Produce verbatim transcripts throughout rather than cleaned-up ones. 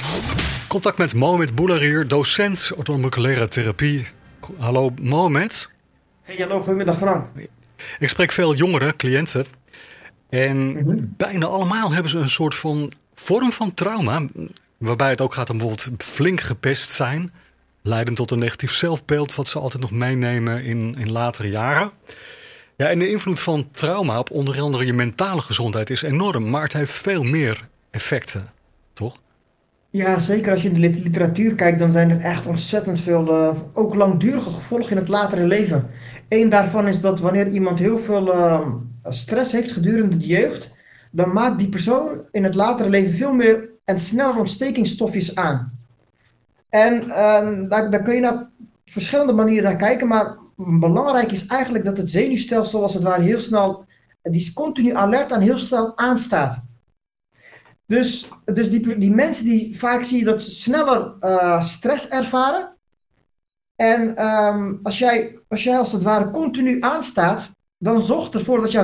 Contact met Mohamed Boulahir, docent orthomoleculaire therapie. Hallo Mohamed. Hey, hallo, goedemiddag Frank. Ik spreek veel jongere cliënten. En Mm-hmm. bijna allemaal hebben ze een soort van vorm van trauma. Waarbij het ook gaat om bijvoorbeeld flink gepest zijn. Leidend tot een negatief zelfbeeld wat ze altijd nog meenemen in, in latere jaren. Ja, en de invloed van trauma op onder andere je mentale gezondheid is enorm. Maar het heeft veel meer effecten, toch? Ja, zeker als je in de lit- literatuur kijkt, dan zijn er echt ontzettend veel, uh, ook langdurige gevolgen in het latere leven. Eén daarvan is dat wanneer iemand heel veel uh, stress heeft gedurende de jeugd, dan maakt die persoon in het latere leven veel meer en sneller ontstekingsstofjes aan. En uh, daar, daar kun je naar verschillende manieren naar kijken, maar belangrijk is eigenlijk dat het zenuwstelsel als het ware heel snel, die is continu alert en heel snel aanstaat. Dus, dus die, die mensen die vaak zie je dat ze sneller uh, stress ervaren. En um, als, jij, als jij als het ware continu aanstaat, dan zorgt ervoor dat jouw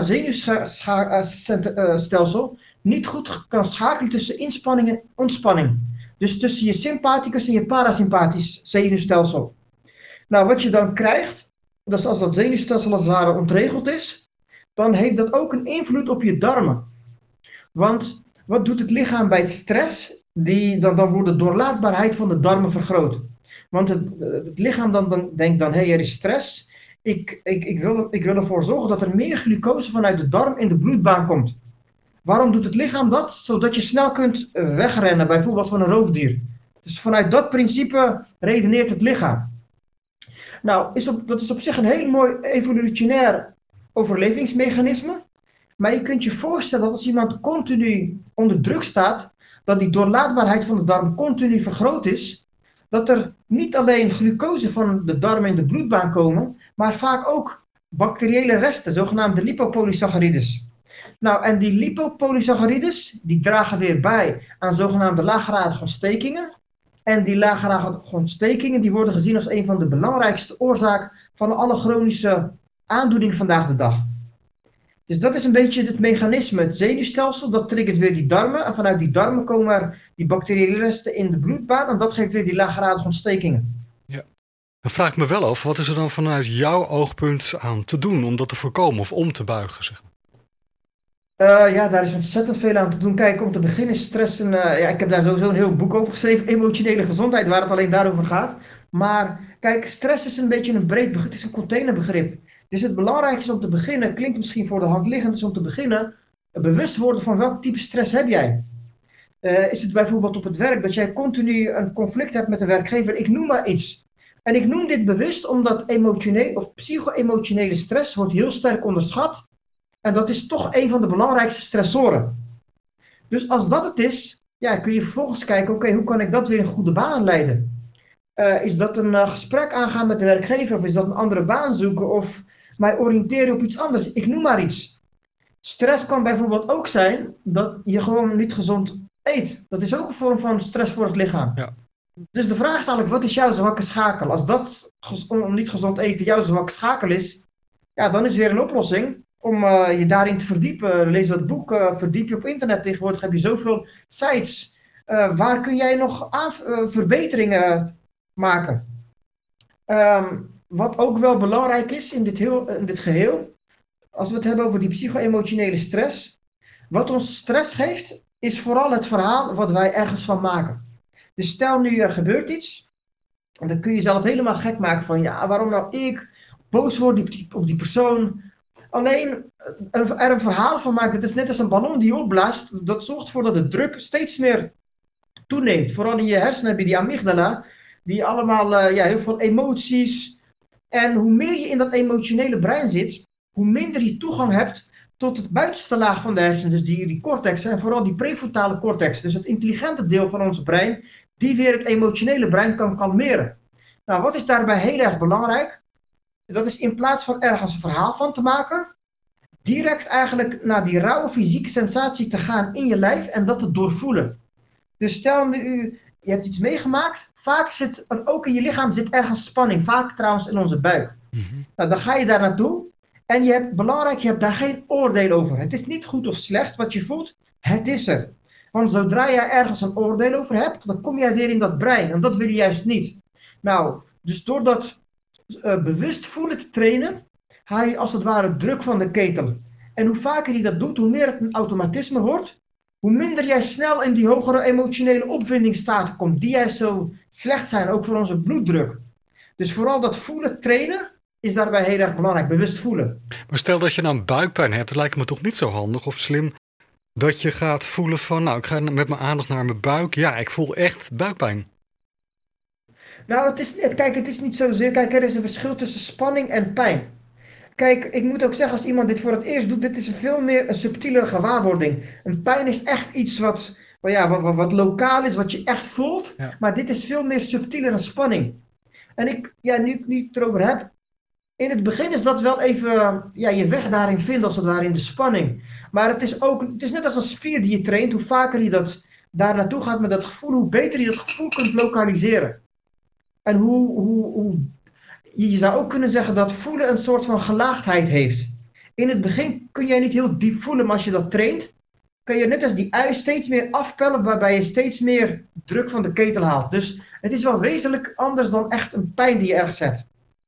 zenuwstelsel niet goed kan schakelen tussen inspanning en ontspanning. Dus tussen je sympathicus en je parasympathisch zenuwstelsel. Nou, wat je dan krijgt, dat is als dat zenuwstelsel als het ware ontregeld is, dan heeft dat ook een invloed op je darmen. Want wat doet het lichaam bij stress? Die, dan, dan wordt de doorlaatbaarheid van de darmen vergroot. Want het, het lichaam dan, dan denkt dan, hé, hey, er is stress. Ik, ik, ik, wil, ik wil ervoor zorgen dat er meer glucose vanuit de darm in de bloedbaan komt. Waarom doet het lichaam dat? Zodat je snel kunt wegrennen, bijvoorbeeld van een roofdier. Dus vanuit dat principe redeneert het lichaam. Nou, is op, dat is op zich een heel mooi evolutionair overlevingsmechanisme. Maar je kunt je voorstellen dat als iemand continu onder druk staat, dat die doorlaatbaarheid van de darm continu vergroot is, dat er niet alleen glucose van de darm in de bloedbaan komen, maar vaak ook bacteriële resten, zogenaamde lipopolysaccharides. Nou, en die lipopolysaccharides, die dragen weer bij aan zogenaamde laaggradige ontstekingen. En die laaggradige ontstekingen, die worden gezien als een van de belangrijkste oorzaken van alle chronische aandoeningen vandaag de dag. Dus dat is een beetje het mechanisme. Het zenuwstelsel, dat triggert weer die darmen. En vanuit die darmen komen er die bacteriële resten in de bloedbaan. En dat geeft weer die laaggradige ontstekingen. Ja. Dan vraag ik me wel af, wat is er dan vanuit jouw oogpunt aan te doen om dat te voorkomen of om te buigen? Zeg maar? Uh, ja, daar is ontzettend veel aan te doen. Kijk, om te beginnen is stress een... Uh, ja, ik heb daar sowieso een heel boek over geschreven. Emotionele gezondheid, waar het alleen daarover gaat. Maar kijk, stress is een beetje een breed begrip. Het is een containerbegrip. Dus het belangrijkste is om te beginnen, klinkt misschien voor de hand liggend, is om te beginnen bewust worden van welk type stress heb jij. Uh, is het bijvoorbeeld op het werk dat jij continu een conflict hebt met de werkgever? Ik noem maar iets. En ik noem dit bewust omdat emotioneel of psycho-emotionele stress wordt heel sterk onderschat. En dat is toch een van de belangrijkste stressoren. Dus als dat het is, ja, kun je vervolgens kijken, oké, okay, hoe kan ik dat weer in goede banen leiden? Uh, is dat een uh, gesprek aangaan met de werkgever of is dat een andere baan zoeken of mij oriënteren op iets anders? Ik noem maar iets. Stress kan bijvoorbeeld ook zijn dat je gewoon niet gezond eet. Dat is ook een vorm van stress voor het lichaam. Ja. Dus de vraag is eigenlijk, wat is jouw zwakke schakel? Als dat om niet gezond eten jouw zwakke schakel is, ja, dan is weer een oplossing om uh, je daarin te verdiepen. Lees wat boek, uh, verdiep je op internet. Tegenwoordig heb je zoveel sites. Uh, waar kun jij nog aan, uh, verbeteringen maken? Um, wat ook wel belangrijk is in dit, heel, in dit geheel, als we het hebben over die psycho-emotionele stress, wat ons stress geeft, is vooral het verhaal wat wij ergens van maken. Dus stel nu er gebeurt iets, en dan kun je jezelf helemaal gek maken van, ja, waarom nou ik boos word op die, op die persoon. Alleen er een verhaal van maken, het is net als een ballon die opblaast, dat zorgt ervoor dat de druk steeds meer toeneemt. Vooral in je hersenen heb je die amygdala, die allemaal uh, ja, heel veel emoties. En hoe meer je in dat emotionele brein zit, hoe minder je toegang hebt tot het buitenste laag van de hersenen. Dus die, die cortex en vooral die prefrontale cortex. Dus het intelligente deel van ons brein, die weer het emotionele brein kan kalmeren. Nou, wat is daarbij heel erg belangrijk? Dat is in plaats van ergens een verhaal van te maken, direct eigenlijk naar die rauwe fysieke sensatie te gaan in je lijf en dat te doorvoelen. Dus stel nu, je hebt iets meegemaakt, vaak zit er ook in je lichaam zit ergens spanning, vaak trouwens in onze buik. Mm-hmm. Nou, dan ga je daar naartoe en je hebt, belangrijk, je hebt daar geen oordeel over. Het is niet goed of slecht wat je voelt, het is er. Want zodra jij ergens een oordeel over hebt, dan kom jij weer in dat brein. En dat wil je juist niet. Nou, dus door dat uh, bewust voelen te trainen, haal je als het ware druk van de ketel. En hoe vaker je dat doet, hoe meer het een automatisme wordt, hoe minder jij snel in die hogere emotionele opwindingsstaten komt, die juist zo slecht zijn, ook voor onze bloeddruk. Dus vooral dat voelen trainen is daarbij heel erg belangrijk, bewust voelen. Maar stel dat je nou buikpijn hebt, het lijkt me toch niet zo handig of slim dat je gaat voelen van, nou, ik ga met mijn aandacht naar mijn buik. Ja, ik voel echt buikpijn. Nou, het is, het, kijk, het is niet zozeer, kijk, er is een verschil tussen spanning en pijn. Kijk, ik moet ook zeggen, als iemand dit voor het eerst doet, dit is een veel meer een subtielere gewaarwording. Een pijn is echt iets wat, wat, ja, wat, wat, wat lokaal is, wat je echt voelt. Ja. Maar dit is veel meer subtieler dan spanning. En ik, ja, nu ik nu het erover heb, in het begin is dat wel even ja, je weg daarin vinden, als het ware in de spanning. Maar het is ook, het is net als een spier die je traint. Hoe vaker je dat daar naartoe gaat met dat gevoel, hoe beter je dat gevoel kunt lokaliseren. En hoe, hoe, hoe je zou ook kunnen zeggen dat voelen een soort van gelaagdheid heeft. In het begin kun jij niet heel diep voelen, maar als je dat traint, kun je net als die ui steeds meer afpellen, waarbij je steeds meer druk van de ketel haalt. Dus het is wel wezenlijk anders dan echt een pijn die je ergens hebt.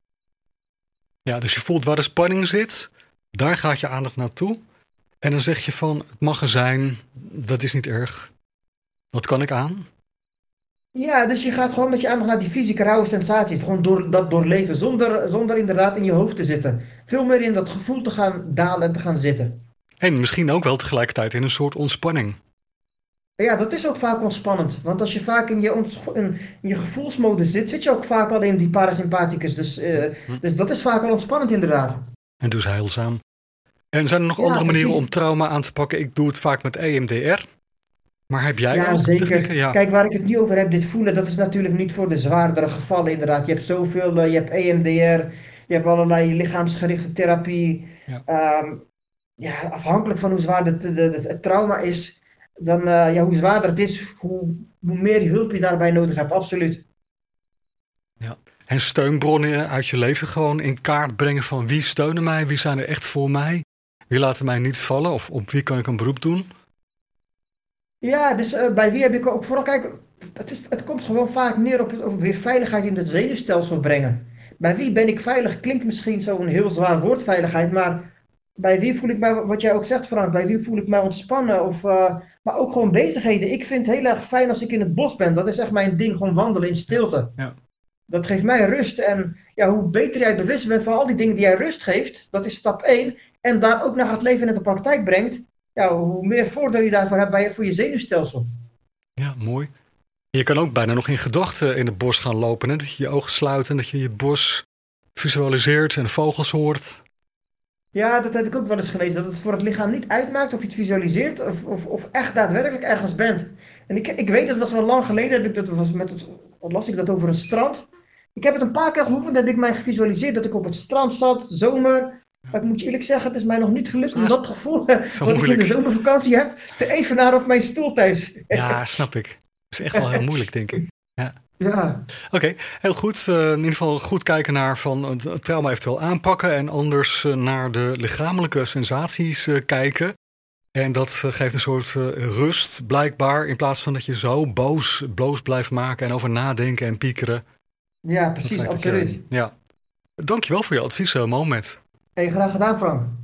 Ja, dus je voelt waar de spanning zit, daar gaat je aandacht naartoe. En dan zeg je van, het mag er zijn, dat is niet erg. Wat kan ik aan? Ja, dus je gaat gewoon met je aandacht naar die fysieke rauwe sensaties. Gewoon door dat doorleven, zonder, zonder inderdaad in je hoofd te zitten. Veel meer in dat gevoel te gaan dalen en te gaan zitten. En misschien ook wel tegelijkertijd in een soort ontspanning. Ja, dat is ook vaak ontspannend. Want als je vaak in je, ont- in, in je gevoelsmodus zit, zit je ook vaak al in die parasympathicus. Dus, uh, hm. dus dat is vaak al ontspannend inderdaad. En dus heilzaam. En zijn er nog Ja, andere manieren precies. om trauma aan te pakken? Ik doe het vaak met E M D R. Maar heb jij Ja, ook zeker. technieken? Ja. Kijk, waar ik het nu over heb, dit voelen, dat is natuurlijk niet voor de zwaardere gevallen inderdaad. Je hebt zoveel, uh, je hebt E M D R, je hebt allerlei lichaamsgerichte therapie. Ja. Um, ja, afhankelijk van hoe zwaar het, de, de, het trauma is, dan, uh, ja, hoe zwaarder het is, hoe, hoe meer hulp je daarbij nodig hebt, absoluut. Ja. En steunbronnen uit je leven gewoon in kaart brengen van wie steunen mij, wie zijn er echt voor mij, wie laten mij niet vallen of op wie kan ik een beroep doen? Ja, dus uh, bij wie heb ik ook vooral, kijk, het, is, het komt gewoon vaak neer op, op weer veiligheid in het zenuwstelsel brengen. Bij wie ben ik veilig? Klinkt misschien zo'n heel zwaar woord, veiligheid, maar bij wie voel ik mij, wat jij ook zegt Frank, bij wie voel ik mij ontspannen? Of, uh, maar ook gewoon bezigheden. Ik vind het heel erg fijn als ik in het bos ben. Dat is echt mijn ding, gewoon wandelen in stilte. Ja. Dat geeft mij rust. En ja, hoe beter jij bewust bent van al die dingen die jij rust geeft, dat is stap één. En daar ook naar het leven in de praktijk brengt, ja, hoe meer voordeel je daarvoor hebt bij, voor je zenuwstelsel. Ja, mooi. Je kan ook bijna nog in gedachten in het bos gaan lopen. Hè? Dat je je ogen sluit en dat je je bos visualiseert en vogels hoort. Ja, dat heb ik ook wel eens gelezen. Dat het voor het lichaam niet uitmaakt of je het visualiseert of, of, of echt daadwerkelijk ergens bent. En ik, ik weet, dat was wel lang geleden, heb ik dat was met het, wat las ik dat over een strand. Ik heb het een paar keer geoefend, heb ik mij gevisualiseerd dat ik op het strand zat, zomer. Maar ik moet je eerlijk zeggen, het is mij nog niet gelukt om dat gevoel wat ik in de zomervakantie heb, te evenaren op mijn stoel thuis. Ja, snap ik. Dat is echt wel heel moeilijk, denk ik. Ja. Ja. Oké, okay, heel goed. Uh, in ieder geval goed kijken naar van het trauma eventueel aanpakken en anders uh, naar de lichamelijke sensaties uh, kijken. En dat uh, geeft een soort uh, rust, blijkbaar, in plaats van dat je zo boos, boos blijft maken en over nadenken en piekeren. Ja, precies, absoluut. Ja. Dankjewel voor je advies, uh, Mohamed. Hey, graag gedaan, Frank.